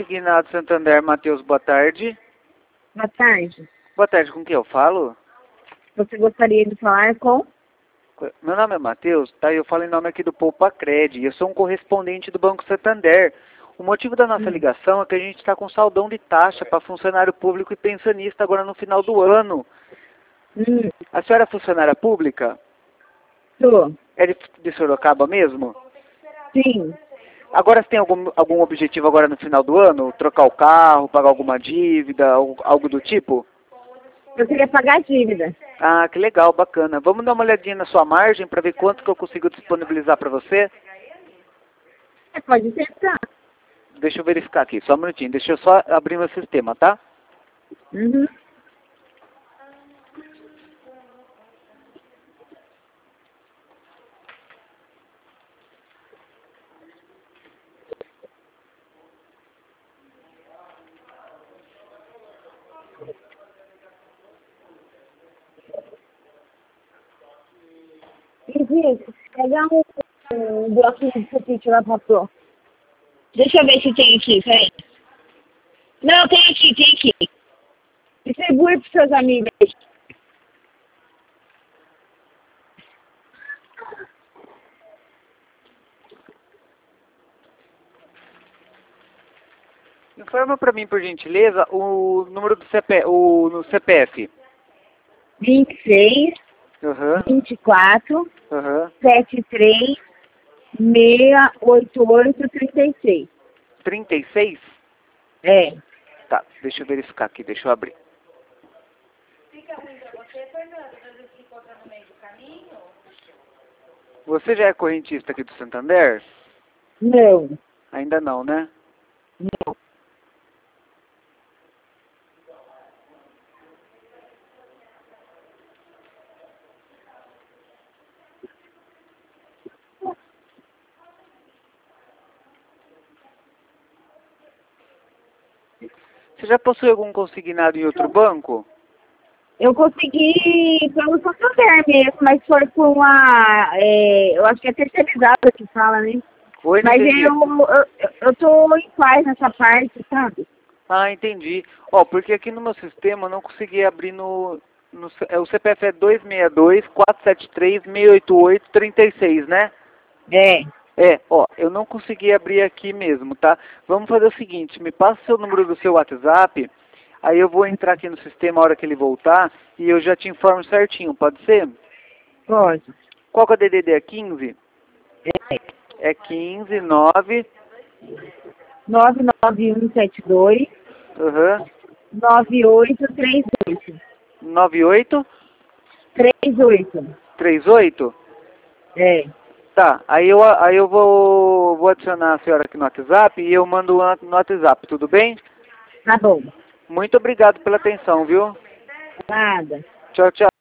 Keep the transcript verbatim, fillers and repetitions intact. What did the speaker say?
consignado Santander, Matheus, boa tarde. Boa tarde. Boa tarde, com quem eu falo? Você gostaria de falar com? Meu nome é Matheus, tá? Eu falo em nome aqui do Poupa Cred. Eu sou um correspondente do Banco Santander. O motivo da nossa Hum. ligação é que a gente está com saldão de taxa para funcionário público e pensionista agora no final do ano. Hum, A senhora é funcionária pública? sou. É de, de Sorocaba mesmo? Sim. Agora você tem algum, algum objetivo agora no final do ano? Trocar o carro, pagar alguma dívida, algo, algo do tipo? Eu queria pagar a dívida. Ah, que legal, bacana. Vamos dar uma olhadinha na sua margem para ver quanto que eu consigo disponibilizar para você? É, pode tentar. Deixa eu verificar aqui, só um minutinho. Deixa eu só abrir meu sistema, tá? Uhum. Henrique, pegar um, um bloquinho de sulfite lá pra pro. Deixa eu ver se tem aqui, peraí. Não, tem aqui, tem aqui. Distribui pros seus amigos aí. Informa para mim, por gentileza, o número do C P, o no C P F. vinte e seis, Aham, vinte e quatro, aham. setenta e três, seiscentos e oitenta e oito, trinta e seis. trinta e seis? É. Tá, deixa eu verificar aqui, deixa eu abrir. Você já é correntista aqui do Santander? Não. Ainda não, né? Não. Você já possui algum consignado em outro banco? Eu consegui pelo Santander mesmo, mas foi por uma. É, eu acho que é terceirizada que fala, né? Oi, não Mas entendi. eu, eu, eu tô em paz nessa parte, sabe? Ah, entendi. Ó, porque aqui no meu sistema eu não consegui abrir no... no é, o C P F é dois seis dois, quatro sete três, seis oito oito, três seis, né? É. É, ó, eu não consegui abrir aqui mesmo, tá? Vamos fazer o seguinte, me passa o seu número do seu WhatsApp, aí eu vou entrar aqui no sistema a hora que ele voltar e eu já te informo certinho, pode ser? Pode. Qual que é o D D D? É quinze? É. É quinze, nove, nove nove um sete dois, aham, nove oito três oito. nove oito, três oito. três oito? É. Tá, aí eu, aí eu vou, vou adicionar a senhora aqui no WhatsApp e eu mando no WhatsApp, tudo bem? Tá bom. Muito obrigado pela atenção, viu? Nada. Tchau, tchau.